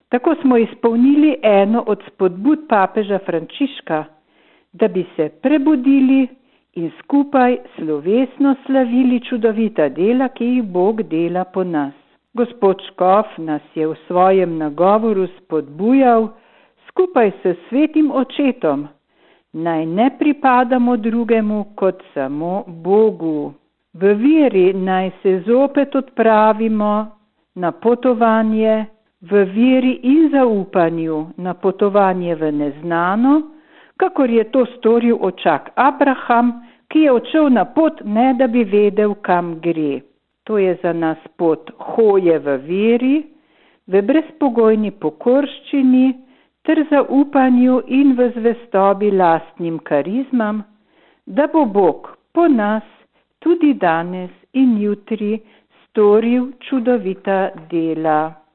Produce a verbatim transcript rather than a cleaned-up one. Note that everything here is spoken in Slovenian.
Tako smo izpolnili eno od spodbud papeža Frančiška, da bi se prebudili in skupaj slovesno slavili čudovita dela, ki jih Bog dela po nas. Gospod Škof nas je v svojem nagovoru spodbujal skupaj s svetim očetom, naj ne pripadamo drugemu kot samo Bogu. V veri naj se zopet odpravimo na potovanje, v veri in zaupanju na potovanje v neznano, kakor je to storil očak Abraham, ki je odšel na pot, ne da bi vedel, kam gre. To je za nas pot hoje v veri, v brezpogojni pokorščini ter zaupanju in v zvestobi lastnim karizmam, da bo Bog po nas tudi danes in jutri storil čudovita dela.